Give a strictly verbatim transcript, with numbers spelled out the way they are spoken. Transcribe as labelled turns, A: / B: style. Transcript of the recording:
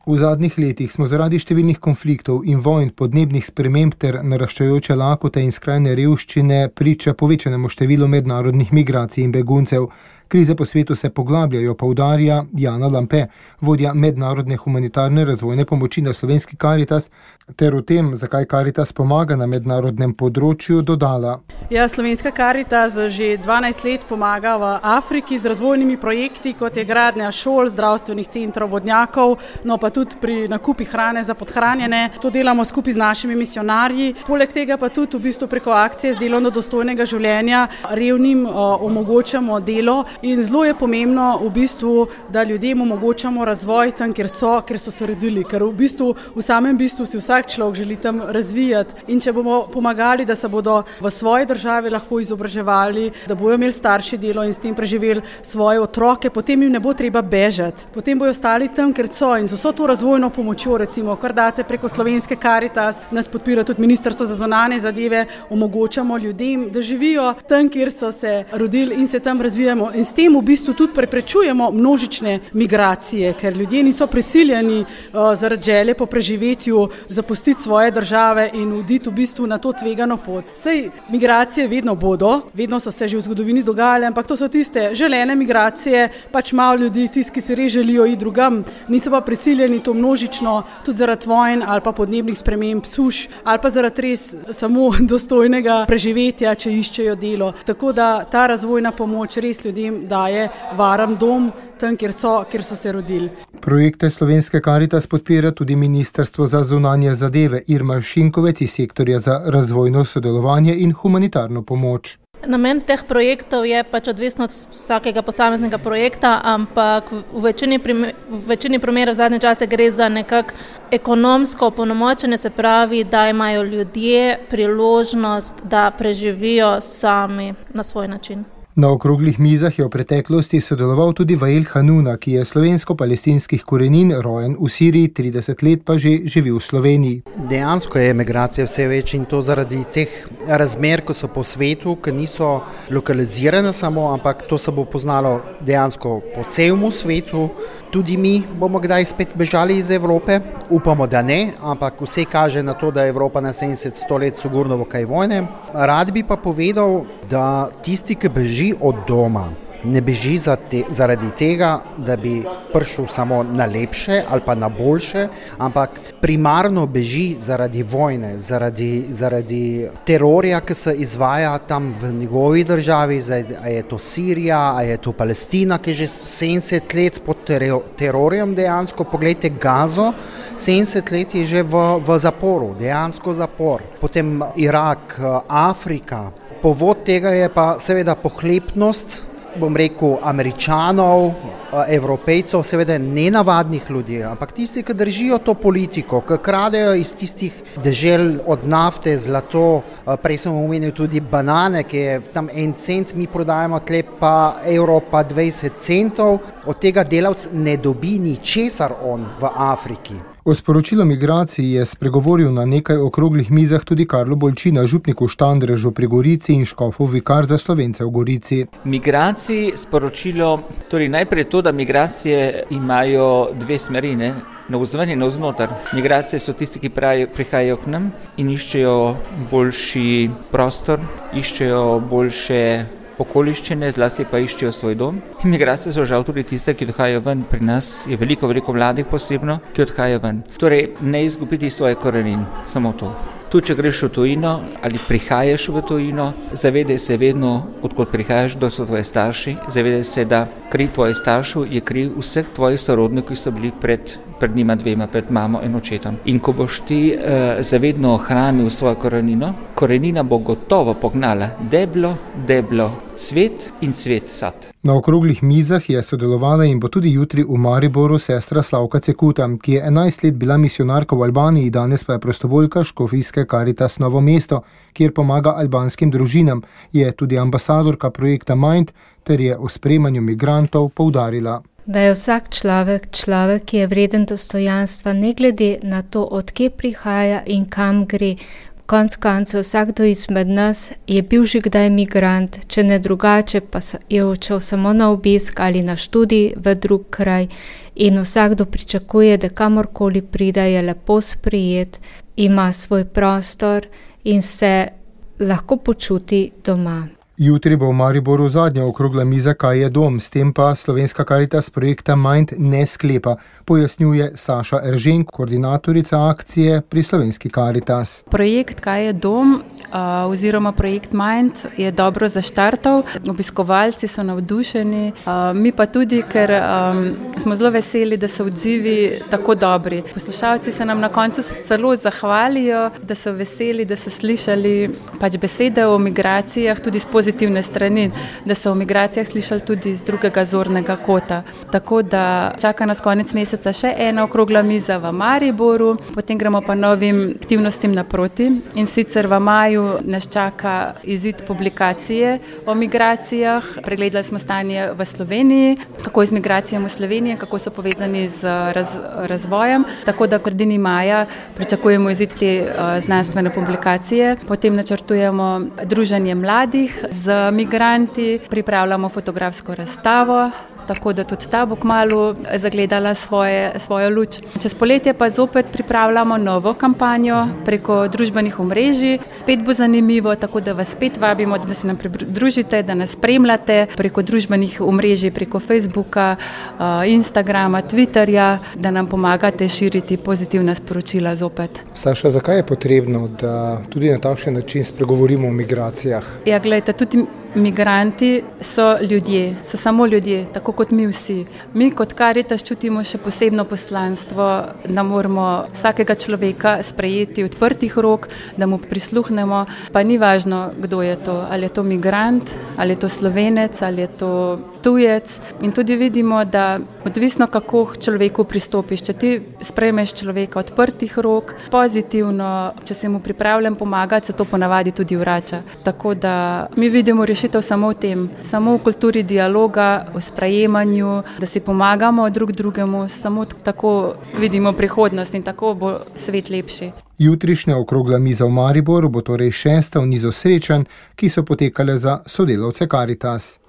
A: V zadnjih letih smo zaradi številnih konfliktov in vojn, podnebnih sprememb ter naraščajoče lakote in skrajne revščine priča povečanemu številu mednarodnih migracij in beguncev. Krize po svetu se poglabljajo, poudarja Jana Lampe, vodja mednarodne humanitarne razvojne pomoči na Slovenski Karitas, ter o tem, zakaj Karitas pomaga na mednarodnem področju, dodala.
B: Ja, Slovenska Karitas že dvanajst let pomaga v Afriki z razvojnimi projekti, kot je gradnja šol, zdravstvenih centrov, vodnjakov, no pa tudi pri nakupi hrane za podhranjene. To delamo skupaj z našimi misionarji. Poleg tega pa tudi v bistvu preko akcije z delovno dostojnega življenja revnim uh, omogočamo delo. In zelo je pomembno v bistvu, da ljudem omogočamo razvoj tam, kjer so, ker so se rodili, ker v bistvu v samem bistvu si vsak človek želi tam razvijati. In če bomo pomagali, da se bodo v svoji državi lahko izobraževali, da bojo imeli starši delo in s tem preživeli svoje otroke, potem jim ne bo treba bežati. Potem bojo ostali tam, ker so, in z vso to razvojno pomočjo, recimo, kar date preko Slovenske Karitas, nas podpira tudi Ministrstvo za zunanje zadeve, omogočamo ljudem, da živijo tam, kjer so se rodili in se tam razvijamo. In s tem v bistvu tudi preprečujemo množične migracije, ker ljudje niso prisiljeni uh, zaradi želje po preživetju zapustiti svoje države in oditi v bistvu na to tvegano pot. Sej migracije vedno bodo, vedno so se že v zgodovini dogajale, ampak to so tiste želene migracije, pač malo ljudi, tisti, ki se res želijo iti drugam, niso pa prisiljeni to množično, tudi zaradi vojn ali pa podnebnih sprememb, suš ali pa zaradi res samo dostojnega preživetja, če iščejo delo. Tako da ta razvojna pomoč res ljudem daje varen dom tam, kjer so, kjer so se rodili.
A: Projekte Slovenske Karitas podpira tudi Ministrstvo za zunanje zadeve Irma Šinkovec iz sektorja za razvojno sodelovanje in humanitarno pomoč.
C: Namen teh projektov je pač odvisno od vsakega posameznega projekta, ampak v večini, primer, v večini primerov zadnje čase gre za nekak ekonomsko opolnomočenje, se pravi, da imajo ljudje priložnost, da preživijo sami na svoj način.
A: Na okroglih mizah je v preteklosti sodeloval tudi Vael Hanuna, ki je slovensko-palestinskih korenin, rojen v Siriji, trideset let pa že živi v Sloveniji.
D: Dejansko je migracija vse več in to zaradi teh razmer, ko so po svetu, ki niso lokalizirane samo, ampak to se bo poznalo dejansko po celemu svetu. Tudi mi bomo kdaj spet bežali iz Evrope, upamo, da ne, ampak vse kaže na to, da je Evropa na sedemdeset sto let sigurno v kaj vojne. Rad bi pa povedal, da tisti, ki beži od doma, ne beži za te, zaradi tega, da bi prišel samo na lepše ali pa na boljše, ampak primarno beži zaradi vojne, zaradi, zaradi terorja, ki se izvaja tam v njegovi državi, a je to Sirija, a je to Palestina, ki je že sedemdeset let pod terorjem dejansko. Poglejte Gazo, sedemdeset let je že v, v zaporu, dejansko zapor. Potem Irak, Afrika. Povod tega je pa seveda pohlepnost, bom rekel, Američanov, Evropejcev, seveda nenavadnih ljudi, ampak tisti, ki držijo to politiko, ki kradejo iz tistih dežel od nafte, zlato, prej sem omenil tudi banane, ki je tam en cent, mi prodajamo tle pa evro pa dvajset centov, od tega delavc ne dobi ničesar on v Afriki.
A: O sporočilu migracij je spregovoril na nekaj okroglih mizah tudi Karlo Bolčina, župnik v Štandrežu pri Gorici in škofov vikar za Slovence v Gorici.
E: Migracij sporočilo, torej najprej to, da migracije imajo dve smeri, ne? Navzven in navznoter. Migracije so tisti, ki pravi, prihajajo k nam in iščejo boljši prostor, iščejo boljše okoliščine, zlasti pa iščejo svoj dom. Migracije so žal tudi tiste, ki odhajajo ven. Pri nas je veliko, veliko mladih posebno, ki odhajajo ven. Torej, ne izgubiti svoje korenin, samo to. Tu, če greš v tujino ali prihajaš v tujino, zavedaj se vedno, odkot prihajaš, kdo so tvoji starši, zavedaj se, da kri tvojih staršev je kri vseh tvojih sorodnikov, ki so bili pred, pred njima dvema, pred mamo in očetom. In ko boš ti eh, zavedno ohranil svojo korenino, korenina bo gotovo pognala deblo, deblo, cvet in cvet sad.
A: Na okroglih mizah je sodelovala in bo tudi jutri v Mariboru sestra Slavka Cekuta, ki je enajst let bila misionarka v Albaniji, danes pa je prostovoljka škofijske Karitas Novo mesto, kjer pomaga albanskim družinam, je tudi ambasadorka projekta Mind ter je o sprejemanju migrantov poudarila.
F: Da je vsak človek človek, ki je vreden dostojanstva, ne glede na to, od kje prihaja in kam gre. Konec koncev, vsakdo izmed nas je bil že kdaj migrant, če ne drugače, pa je odšel samo na obisk ali na študij v drug kraj in vsakdo pričakuje, da kamorkoli pride, je lepo sprejet, ima svoj prostor in se lahko počuti doma.
A: Jutri bo v Mariboru zadnja okrogla miza Kaj je dom, s tem pa Slovenska Karitas projekta Mind ne sklepa, pojasnjuje Saša Eržen, koordinatorica akcije pri Slovenski Karitas.
G: Projekt Kaj je dom uh, oziroma projekt Mind je dobro zaštartal, obiskovalci so navdušeni, uh, mi pa tudi, ker um, smo zelo veseli, da so odzivi tako dobri. Poslušalci se nam na koncu celo zahvalijo, da so veseli, da so slišali pač besede o migracijah tudi s pozitivne strani, da so o migracijah slišali tudi z drugega zornega kota. Tako da čaka nas konec meseca še ena okrogla miza v Mariboru, potem gremo pa novim aktivnostim naproti in sicer v maju nas čaka izid publikacije o migracijah. Pregledali smo stanje v Sloveniji, kako je z migracijami v Sloveniji, kako so povezani z raz, razvojem, tako da v sredini maja pričakujemo izid te uh, znanstvene publikacije. Potem načrtujemo druženje mladih z migranti, pripravljamo fotografsko razstavo, tako da tudi ta bo kmalu zagledala svoje, svojo luč. Čez poletje pa zopet pripravljamo novo kampanjo preko družbenih omrežij. Spet bo zanimivo, tako da vas spet vabimo, da se nam pridružite, da nas spremljate preko družbenih omrežij, preko Facebooka, Instagrama, Twitterja, da nam pomagate širiti pozitivna sporočila zopet.
A: Saša, zakaj je potrebno, da tudi na takšen način spregovorimo o migracijah?
G: Ja, gledajte, tudi migranti so ljudje, so samo ljudje, tako kot mi vsi. Mi kot Karitas čutimo še posebno poslanstvo, da moramo vsakega človeka sprejeti odprtih rok, da mu prisluhnemo, pa ni važno, kdo je to, ali je to migrant, ali je to Slovenec, ali je to tujec. In tudi vidimo, da odvisno kako človeku pristopiš, če ti sprejmeš človeka odprtih rok, pozitivno, če si mu pripravljen pomagati, se to ponavadi tudi vrača. Tako da mi vidimo rešitev samo v tem, samo v kulturi dialoga, v sprejemanju, da si pomagamo drug drugemu, samo tako vidimo prihodnost in tako bo svet lepši.
A: Jutrišnja okrogla miza v Mariboru bo torej šesta v nizu srečanj, ki so potekale za sodelavce Karitas.